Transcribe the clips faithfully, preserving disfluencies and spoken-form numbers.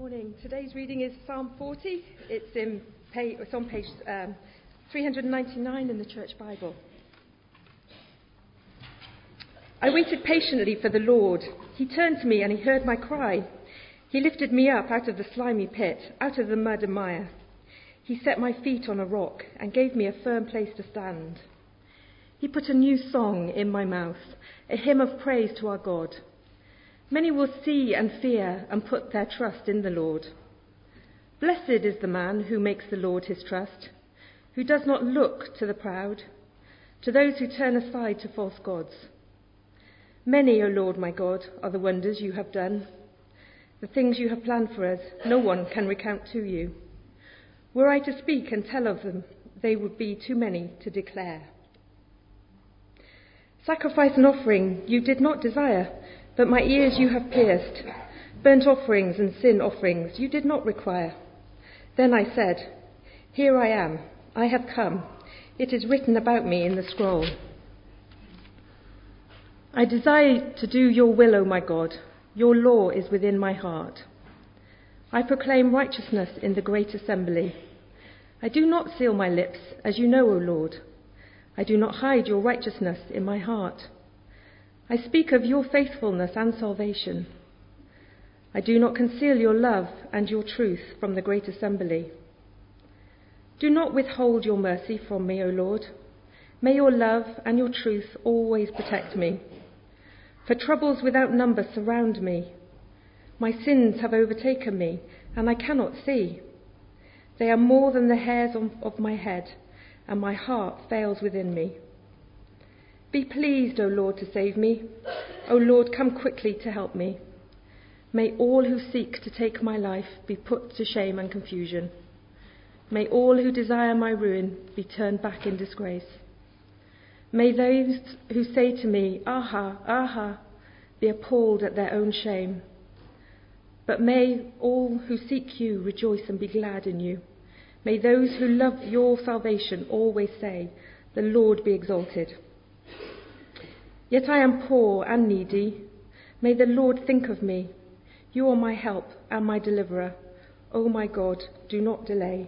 Morning. Today's reading is Psalm forty. It's in page, it's on page um, three hundred ninety-nine in the Church Bible. I waited patiently for the Lord. He turned to me and he heard my cry. He lifted me up out of the slimy pit, out of the mud and mire. He set my feet on a rock and gave me a firm place to stand. He put a new song in my mouth, a hymn of praise to our God. Many will see and fear and put their trust in the Lord. Blessed is the man who makes the Lord his trust, who does not look to the proud, to those who turn aside to false gods. Many, O Lord my God, are the wonders you have done. The things you have planned for us, no one can recount to you. Were I to speak and tell of them, they would be too many to declare. Sacrifice and offering you did not desire, but my ears you have pierced. Burnt offerings and sin offerings you did not require. Then I said, Here I am, I have come. It is written about me in the scroll. I desire to do your will, O my God. Your law is within my heart. I proclaim righteousness in the great assembly. I do not seal my lips, as you know, O Lord. I do not hide your righteousness in my heart. I speak of your faithfulness and salvation. I do not conceal your love and your truth from the great assembly. Do not withhold your mercy from me, O Lord. May your love and your truth always protect me. For troubles without number surround me. My sins have overtaken me, and I cannot see. They are more than the hairs of my head, and my heart fails within me. Be pleased, O Lord, to save me. O Lord, come quickly to help me. May all who seek to take my life be put to shame and confusion. May all who desire my ruin be turned back in disgrace. May those who say to me, Aha, aha, be appalled at their own shame. But may all who seek you rejoice and be glad in you. May those who love your salvation always say, The Lord be exalted. Yet I am poor and needy. May the Lord think of me. You are my help and my deliverer. O my God, do not delay.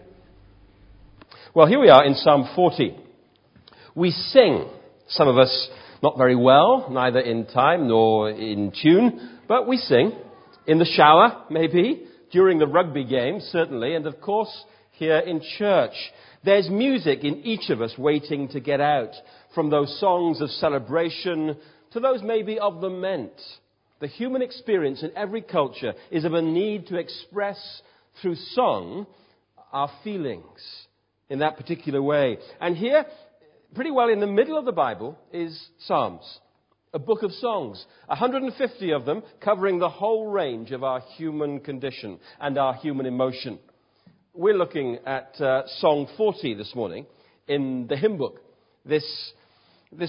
Well, here we are in Psalm forty. We sing, some of us not very well, neither in time nor in tune, but we sing in the shower, maybe, during the rugby game, certainly, and of course here in church. There's music in each of us waiting to get out, from those songs of celebration to those maybe of lament. The human experience in every culture is of a need to express through song our feelings in that particular way. And here, pretty well in the middle of the Bible, is Psalms, a book of songs, one hundred fifty of them covering the whole range of our human condition and our human emotion. We're looking at uh, Song forty this morning in the hymn book. This, this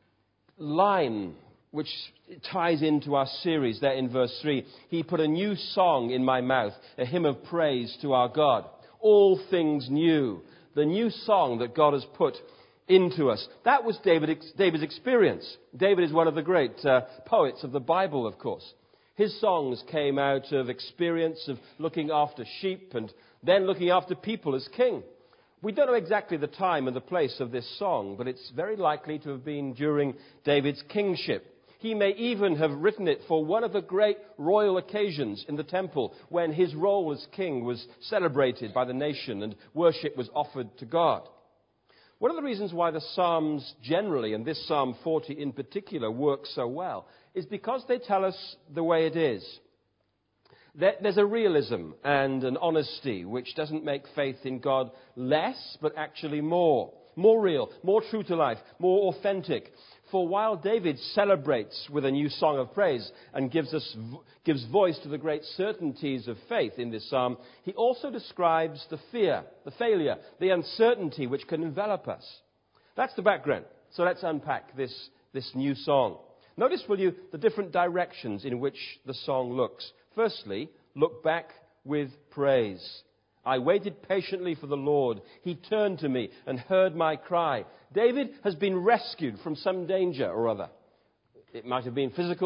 line which ties into our series there in verse three. He put a new song in my mouth, a hymn of praise to our God. All things new. The new song that God has put into us. That was David, David's experience. David is one of the great uh, poets of the Bible, of course. His songs came out of experience of looking after sheep and then looking after people as king. We don't know exactly the time and the place of this song, but it's very likely to have been during David's kingship. He may even have written it for one of the great royal occasions in the temple when his role as king was celebrated by the nation and worship was offered to God. One of the reasons why the Psalms generally, and this Psalm forty in particular, work so well is because they tell us the way it is. There's a realism and an honesty which doesn't make faith in God less, but actually more. More real, more true to life, more authentic. For while David celebrates with a new song of praise and gives us gives voice to the great certainties of faith in this psalm, he also describes the fear, the failure, the uncertainty which can envelop us. That's the background. So let's unpack this, this new song. Notice, will you, the different directions in which the song looks. Firstly, look back with praise. I waited patiently for the Lord. He turned to me and heard my cry. David has been rescued from some danger or other. It might have been physical,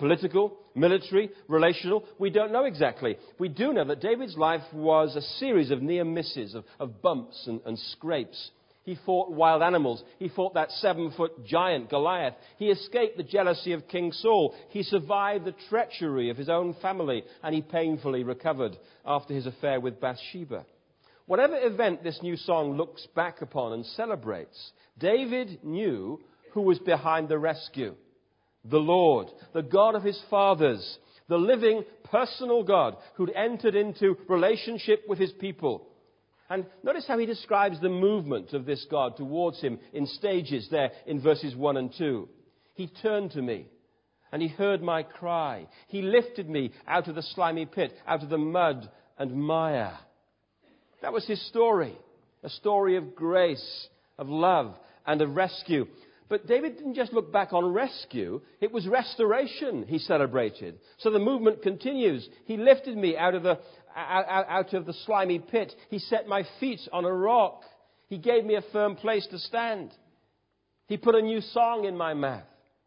Political, military, relational, we don't know exactly. We do know that David's life was a series of near misses, of, of bumps and, and scrapes. He fought wild animals. He fought that seven-foot giant, Goliath. He escaped the jealousy of King Saul. He survived the treachery of his own family, and he painfully recovered after his affair with Bathsheba. Whatever event this new song looks back upon and celebrates, David knew who was behind the rescue. The Lord, the God of his fathers, the living, personal God who'd entered into relationship with his people. And notice how he describes the movement of this God towards him in stages there in verses one and two. He turned to me, and he heard my cry. He lifted me out of the slimy pit, out of the mud and mire. That was his story, a story of grace, of love, and of rescue. But David didn't just look back on rescue. It was restoration he celebrated. So the movement continues. He lifted me out of the, out, out of the slimy pit. He set my feet on a rock. He gave me a firm place to stand. He put a new song in my mouth.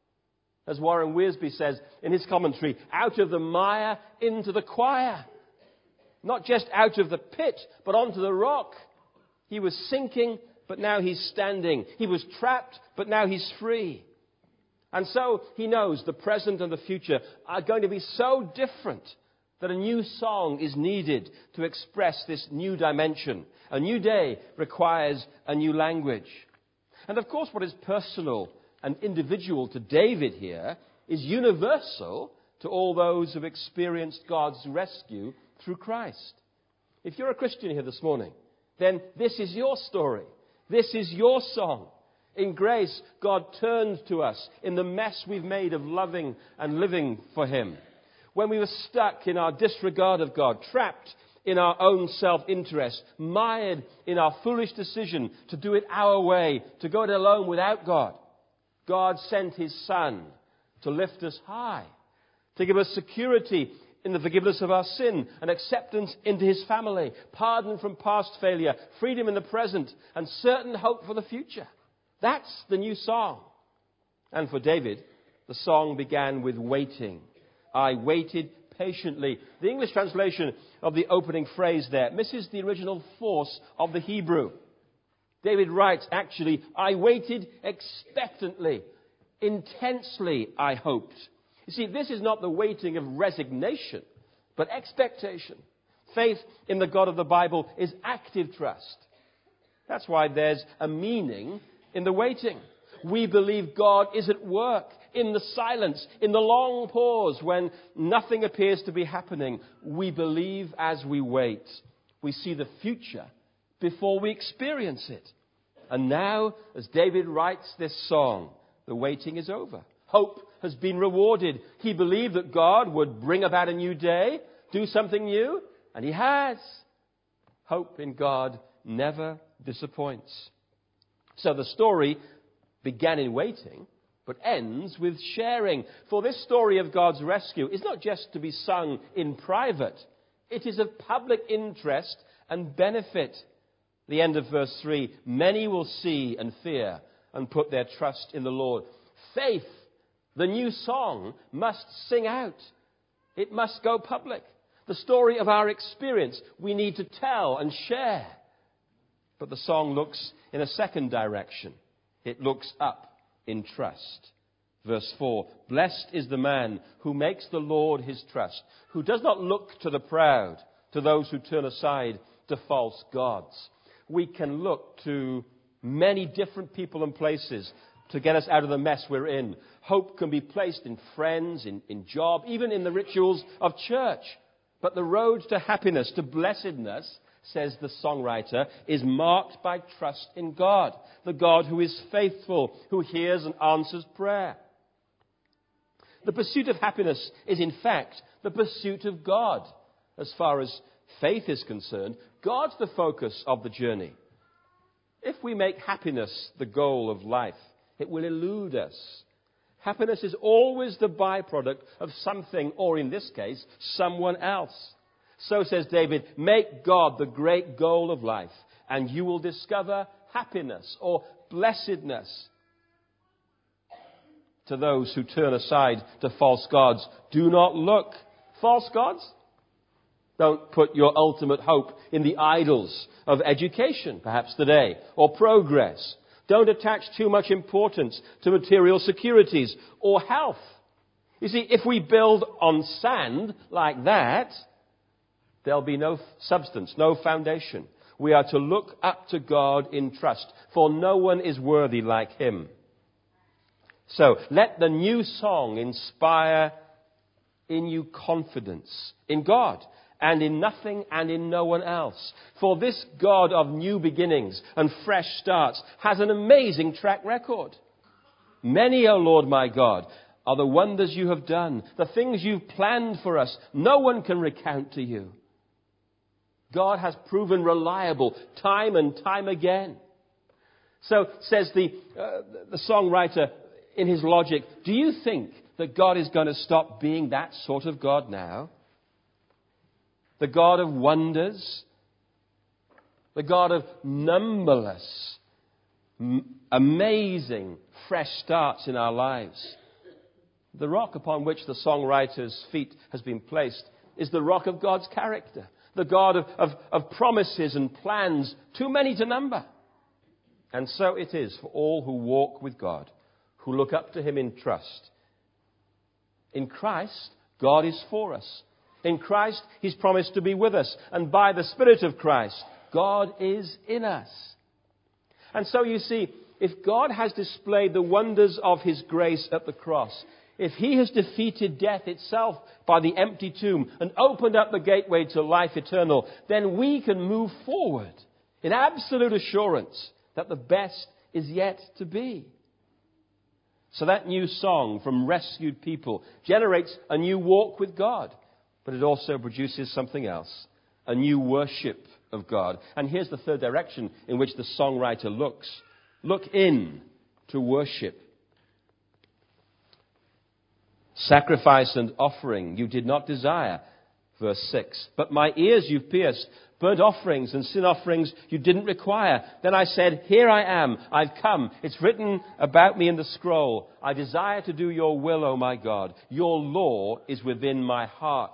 As Warren Wiersbe says in his commentary, out of the mire into the choir. Not just out of the pit, but onto the rock. He was sinking, but now he's standing. He was trapped, but now he's free. And so he knows the present and the future are going to be so different that a new song is needed to express this new dimension. A new day requires a new language. And of course, what is personal and individual to David here is universal to all those who have experienced God's rescue through Christ. If you're a Christian here this morning, then this is your story. This is your song. In grace, God turned to us in the mess we've made of loving and living for him. When we were stuck in our disregard of God, trapped in our own self-interest, mired in our foolish decision to do it our way, to go it alone without God, God sent his Son to lift us high, to give us security in the forgiveness of our sin and acceptance into his family, pardon from past failure, freedom in the present, and certain hope for the future. That's the new song. And for David, the song began with waiting. I waited patiently. The English translation of the opening phrase there misses the original force of the Hebrew. David writes, actually, I waited expectantly, intensely I hoped. You see, this is not the waiting of resignation, but expectation. Faith in the God of the Bible is active trust. That's why there's a meaning in the waiting. We believe God is at work in the silence, in the long pause when nothing appears to be happening. We believe as we wait. We see the future before we experience it. And now, as David writes this song, the waiting is over. Hope has been rewarded. He believed that God would bring about a new day, do something new, and he has. Hope in God never disappoints. So the story began in waiting, but ends with sharing. For this story of God's rescue is not just to be sung in private. It is of public interest and benefit. The end of verse three, many will see and fear and put their trust in the Lord. Faith, the new song, must sing out. It must go public. The story of our experience we need to tell and share. But the song looks in a second direction. It looks up in trust. Verse four, blessed is the man who makes the Lord his trust, who does not look to the proud, to those who turn aside to false gods. We can look to many different people and places to get us out of the mess we're in. Hope can be placed in friends, in, in job, even in the rituals of church. But the road to happiness, to blessedness, says the songwriter, is marked by trust in God, the God who is faithful, who hears and answers prayer. The pursuit of happiness is, in fact, the pursuit of God. As far as faith is concerned, God's the focus of the journey. If we make happiness the goal of life, it will elude us. Happiness is always the byproduct of something, or in this case, someone else. So says David, make God the great goal of life, and you will discover happiness or blessedness. to those who turn aside to false gods. Do not look. False gods? Don't put your ultimate hope in the idols of education, perhaps today, or progress. Don't attach too much importance to material securities or health. You see, if we build on sand like that, there'll be no substance, no foundation. We are to look up to God in trust, for no one is worthy like him. So let the new song inspire in you confidence in God and in nothing and in no one else. For this God of new beginnings and fresh starts has an amazing track record. Many, O Lord my God, are the wonders you have done, the things you've planned for us. No one can recount to you. God has proven reliable time and time again. So says the, uh, the songwriter in his logic, do you think that God is going to stop being that sort of God now? The God of wonders, the God of numberless, m- amazing, fresh starts in our lives. The rock upon which the songwriter's feet has been placed is the rock of God's character, the God of, of, of promises and plans, too many to number. And so it is for all who walk with God, who look up to him in trust. In Christ, God is for us. In Christ, he's promised to be with us. And by the Spirit of Christ, God is in us. And so you see, if God has displayed the wonders of his grace at the cross, if he has defeated death itself by the empty tomb and opened up the gateway to life eternal, then we can move forward in absolute assurance that the best is yet to be. So that new song from rescued people generates a new walk with God, but it also produces something else, a new worship of God. And here's the third direction in which the songwriter looks. Look in to worship. Sacrifice and offering you did not desire, verse six. But my ears you've pierced. Burnt offerings and sin offerings you didn't require. Then I said, here I am, I've come. It's written about me in the scroll. I desire to do your will, O my God. Your law is within my heart.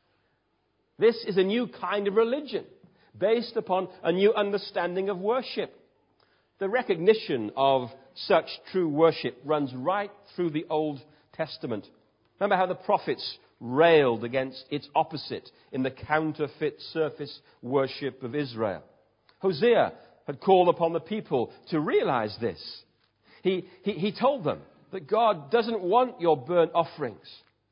This is a new kind of religion based upon a new understanding of worship. The recognition of such true worship runs right through the Old Testament. Remember how the prophets railed against its opposite in the counterfeit surface worship of Israel. Hosea had called upon the people to realize this. He, he, he told them that God doesn't want your burnt offerings.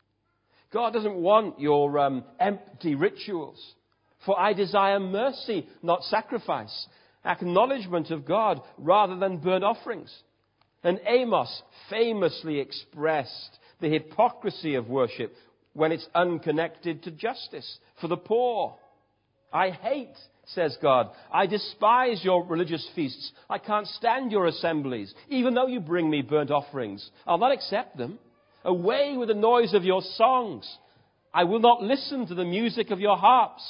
God doesn't want your um, empty rituals. For I desire mercy, not sacrifice. Acknowledgement of God rather than burnt offerings. And Amos famously expressed the hypocrisy of worship when it's unconnected to justice for the poor. I hate, says God, I despise your religious feasts. I can't stand your assemblies. Even though you bring me burnt offerings, I'll not accept them. Away with the noise of your songs. I will not listen to the music of your harps.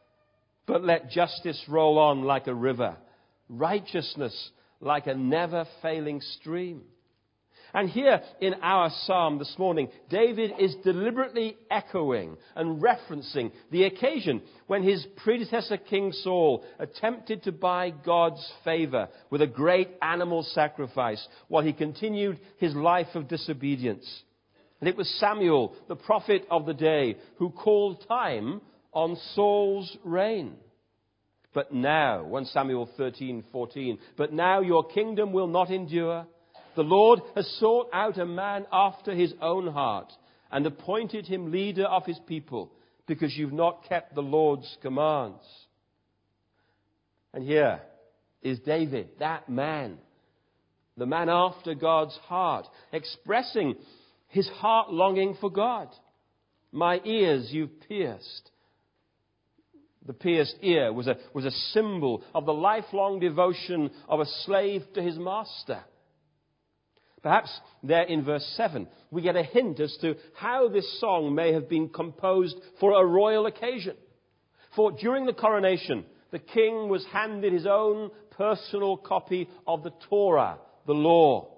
But let justice roll on like a river, righteousness like a never-failing stream. And here in our psalm this morning, David is deliberately echoing and referencing the occasion when his predecessor King Saul attempted to buy God's favor with a great animal sacrifice while he continued his life of disobedience. And it was Samuel, the prophet of the day, who called time on Saul's reign. But now, First Samuel thirteen fourteen, but now your kingdom will not endure. The Lord has sought out a man after his own heart and appointed him leader of his people because you've not kept the Lord's commands. And here is David, that man, the man after God's heart, expressing his heart longing for God. My ears you've pierced. The pierced ear was a, was a symbol of the lifelong devotion of a slave to his master. Perhaps there in verse seven, we get a hint as to how this song may have been composed for a royal occasion. For during the coronation, the king was handed his own personal copy of the Torah, the law.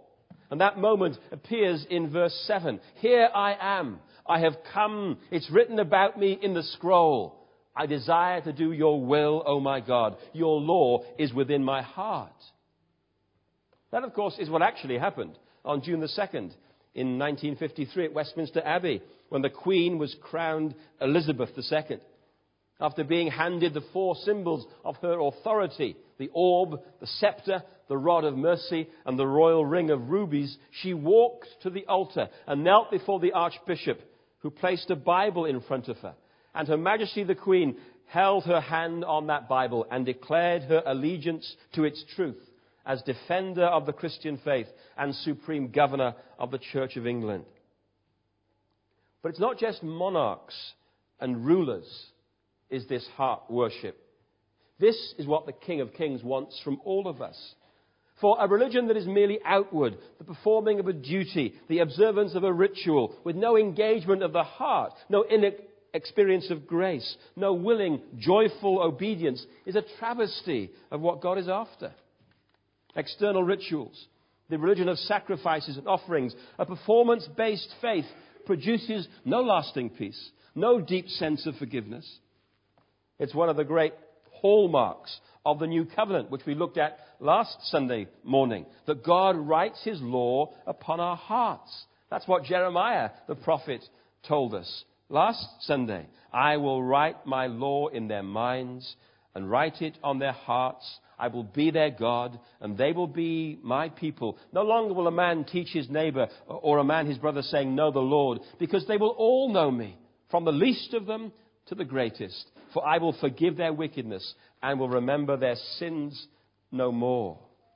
And that moment appears in verse seven. Here I am. I have come. It's written about me in the scroll. I desire to do your will, O my God. Your law is within my heart. That, of course, is what actually happened on June the second in nineteen fifty-three at Westminster Abbey, when the Queen was crowned Elizabeth the Second. After being handed the four symbols of her authority, the orb, the scepter, the rod of mercy, and the royal ring of rubies, she walked to the altar and knelt before the Archbishop, who placed a Bible in front of her. And Her Majesty the Queen held her hand on that Bible and declared her allegiance to its truth as defender of the Christian faith and supreme governor of the Church of England. But it's not just monarchs and rulers is this heart worship. This is what the King of Kings wants from all of us. For a religion that is merely outward, the performing of a duty, the observance of a ritual, with no engagement of the heart, no inner experience of grace, no willing, joyful obedience, is a travesty of what God is after. External rituals, the religion of sacrifices and offerings, a performance-based faith produces no lasting peace, no deep sense of forgiveness. It's one of the great hallmarks of the New Covenant, which we looked at last Sunday morning, that God writes His law upon our hearts. That's what Jeremiah, the prophet, told us last Sunday. I will write my law in their minds and write it on their hearts. I will be their God, and they will be my people. No longer will a man teach his neighbor or a man his brother, saying, know the Lord, because they will all know me, from the least of them to the greatest. For I will forgive their wickedness and will remember their sins no more.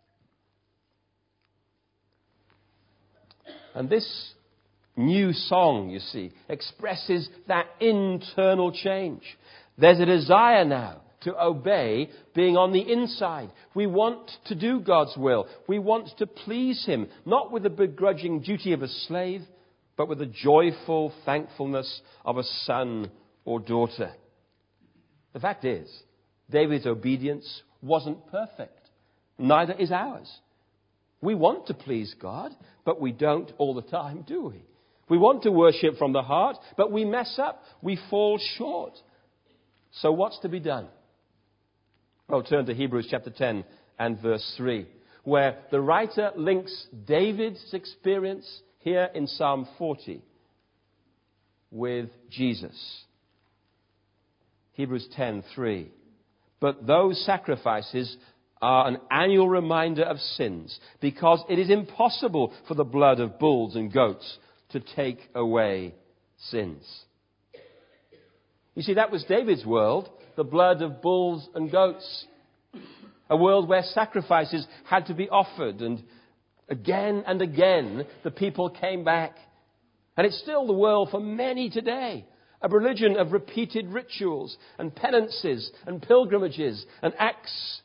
And this new song, you see, expresses that internal change. There's a desire now to obey being on the inside. We want to do God's will. We want to please Him, not with the begrudging duty of a slave, but with the joyful thankfulness of a son or daughter. The fact is, David's obedience wasn't perfect. Neither is ours. We want to please God, but we don't all the time, do we? We want to worship from the heart, but we mess up. We fall short. So what's to be done? Well, turn to Hebrews chapter ten and verse three, where the writer links David's experience here in Psalm forty with Jesus. Hebrews ten three. But those sacrifices are an annual reminder of sins, because it is impossible for the blood of bulls and goats to take away sins. You see, that was David's world, the blood of bulls and goats. A world where sacrifices had to be offered, and again and again the people came back. And it's still the world for many today. A religion of repeated rituals and penances and pilgrimages and acts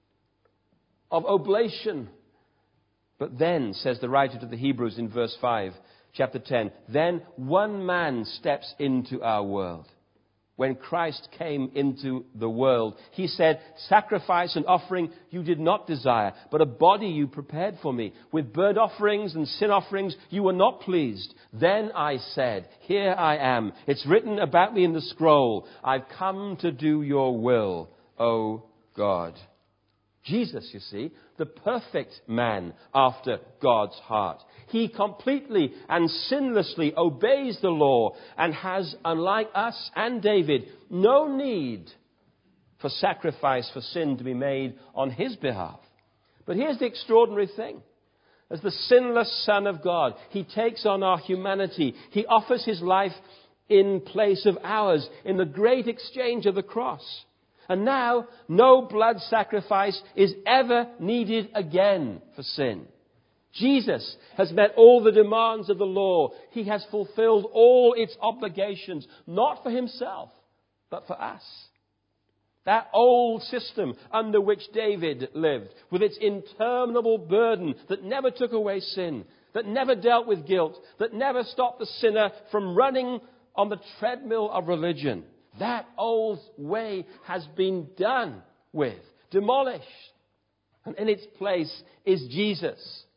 of oblation. But then, says the writer to the Hebrews in verse five, chapter ten, then one man steps into our world. When Christ came into the world, He said, sacrifice and offering you did not desire, but a body you prepared for me. With burnt offerings and sin offerings you were not pleased. Then I said, here I am. It's written about me in the scroll. I've come to do your will, O God. Jesus, you see, the perfect man after God's heart. He completely and sinlessly obeys the law and has, unlike us and David, no need for sacrifice for sin to be made on his behalf. But here's the extraordinary thing. As the sinless Son of God, He takes on our humanity. He offers His life in place of ours in the great exchange of the cross. And now, no blood sacrifice is ever needed again for sin. Jesus has met all the demands of the law. He has fulfilled all its obligations, not for Himself, but for us. That old system under which David lived, with its interminable burden that never took away sin, that never dealt with guilt, that never stopped the sinner from running on the treadmill of religion. That old way has been done with, demolished. And in its place is Jesus.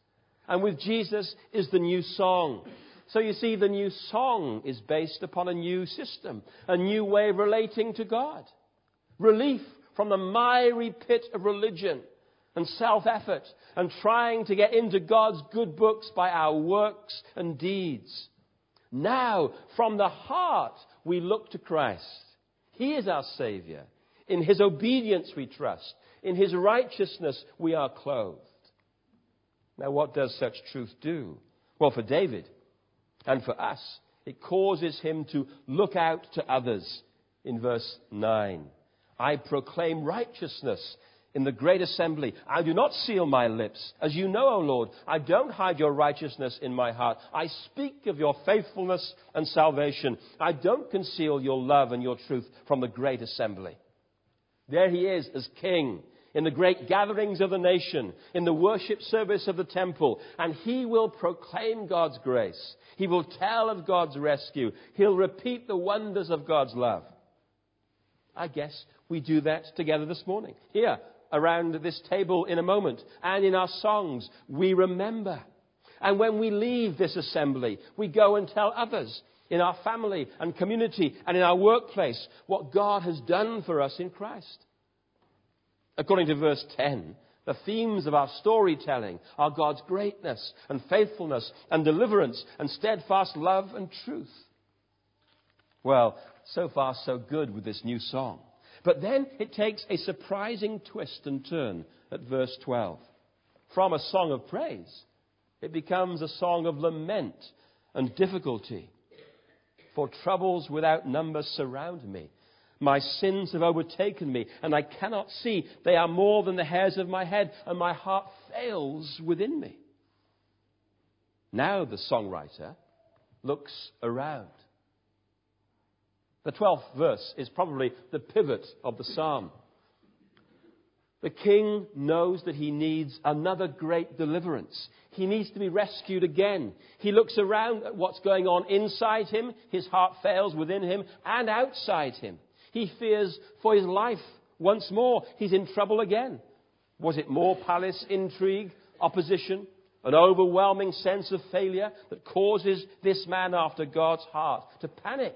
And with Jesus is the new song. So you see, the new song is based upon a new system, a new way of relating to God. Relief from the miry pit of religion and self-effort and trying to get into God's good books by our works and deeds. Now, from the heart, we look to Christ. He is our Savior. In His obedience we trust. In His righteousness we are clothed. Now, what does such truth do? Well, for David and for us, it causes him to look out to others. In verse nine, I proclaim righteousness in the great assembly. I do not seal my lips. As you know, O Lord, I don't hide your righteousness in my heart. I speak of your faithfulness and salvation. I don't conceal your love and your truth from the great assembly. There he is as king in the great gatherings of the nation, in the worship service of the temple, and he will proclaim God's grace. He will tell of God's rescue. He'll repeat the wonders of God's love. I guess we do that together this morning. Here, around this table in a moment, and in our songs, we remember. And when we leave this assembly, we go and tell others in our family and community and in our workplace what God has done for us in Christ. According to verse ten, the themes of our storytelling are God's greatness and faithfulness and deliverance and steadfast love and truth. Well, so far so good with this new song. But then it takes a surprising twist and turn at verse twelve. From a song of praise, it becomes a song of lament and difficulty. For troubles without number surround me. My sins have overtaken me, and I cannot see. They are more than the hairs of my head, and my heart fails within me. Now the songwriter looks around. The twelfth verse is probably the pivot of the psalm. The king knows that he needs another great deliverance. He needs to be rescued again. He looks around at what's going on inside him. His heart fails within him and outside him. He fears for his life once more. He's in trouble again. Was it more palace intrigue, opposition, an overwhelming sense of failure that causes this man after God's heart to panic?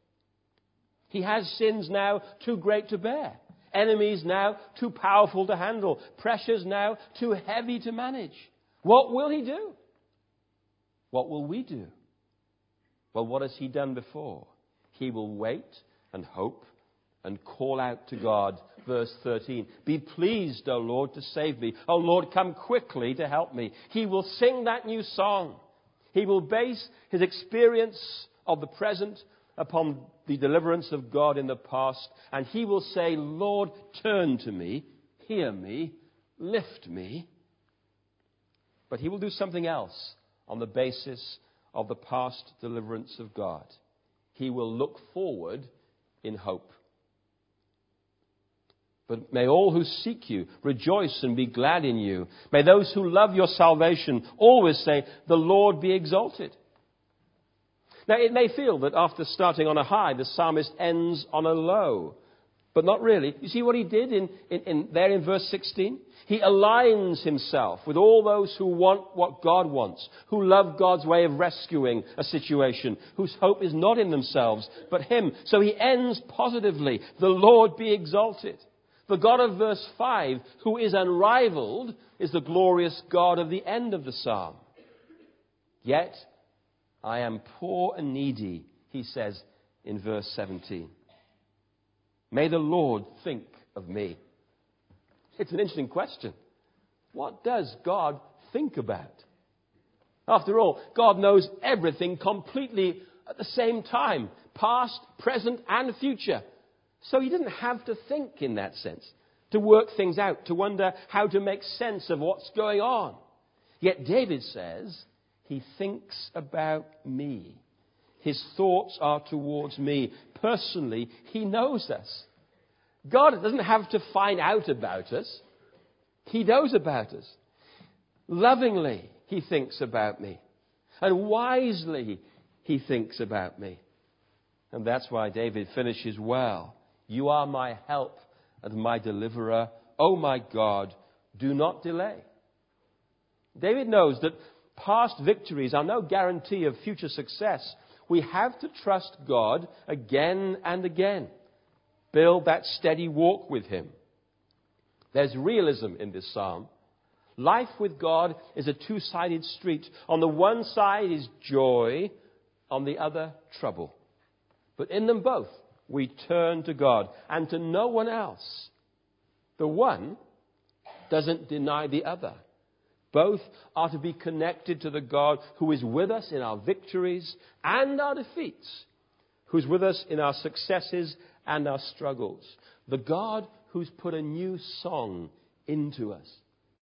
He has sins now too great to bear. Enemies now too powerful to handle. Pressures now too heavy to manage. What will he do? What will we do? Well, what has he done before? He will wait and hope and call out to God. Verse thirteen, be pleased, O Lord, to save me. O Lord, come quickly to help me. He will sing that new song. He will base his experience of the present upon the deliverance of God in the past. And he will say, Lord, turn to me, hear me, lift me. But he will do something else on the basis of the past deliverance of God. He will look forward in hope. But may all who seek you rejoice and be glad in you. May those who love your salvation always say, the Lord be exalted. Now, it may feel that after starting on a high, the psalmist ends on a low. But not really. You see what he did in, in, in there in verse sixteen? He aligns himself with all those who want what God wants, who love God's way of rescuing a situation, whose hope is not in themselves, but him. So he ends positively. The Lord be exalted. The God of verse five, who is unrivaled, is the glorious God of the end of the psalm. Yet, I am poor and needy, he says in verse seventeen. May the Lord think of me. It's an interesting question. What does God think about? After all, God knows everything completely at the same time, past, present, and future. So he doesn't have to think in that sense, to work things out, to wonder how to make sense of what's going on. Yet David says, he thinks about me. His thoughts are towards me. Personally, he knows us. God doesn't have to find out about us. He knows about us. Lovingly, he thinks about me. And wisely, he thinks about me. And that's why David finishes well. You are my help and my deliverer. Oh my God, do not delay. David knows that Past victories are no guarantee of future success. We have to trust God again and again. Build that steady walk with him. There's realism in this psalm. Life with God is a two-sided street. On the one side is joy, on the other, trouble. But in them both, we turn to God and to no one else. The one doesn't deny the other. Both are to be connected to the God who is with us in our victories and our defeats, who's with us in our successes and our struggles. The God who's put a new song into us.